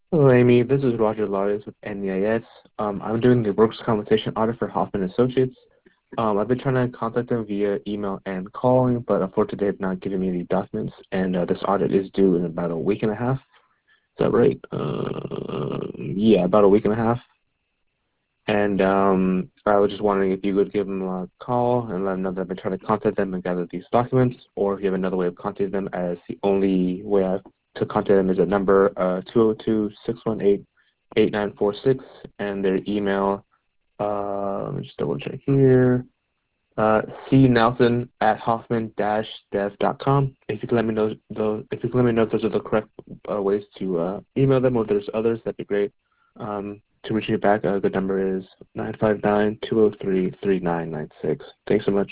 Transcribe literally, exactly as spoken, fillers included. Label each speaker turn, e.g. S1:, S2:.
S1: Hello, Amy. This is Roger Larios with N E I S. Um, I'm doing the workers' compensation audit for Hoffman Associates. Um, I've been trying to contact them via email and calling, but unfortunately, they have not given me any documents. And uh, this audit is due in about a week and a half. Is that right? Uh, yeah, about a week and a half. And um, I was just wondering if you could give them a call and let them know that I've been trying to contact them and gather these documents, or if you have another way of contacting them, as the only way I, to contact them is a number uh, two oh two, six one eight, eight nine four six, and their email, uh, let me just double check here, uh, cnelson at hoffman dash dev dot com. If you can let me know those, if you can let me know if those are the correct uh, ways to uh, email them, or if there's others, that'd be great. Um, to reach me back, uh, the number is nine five nine, two oh three, three nine nine six. Thanks so much.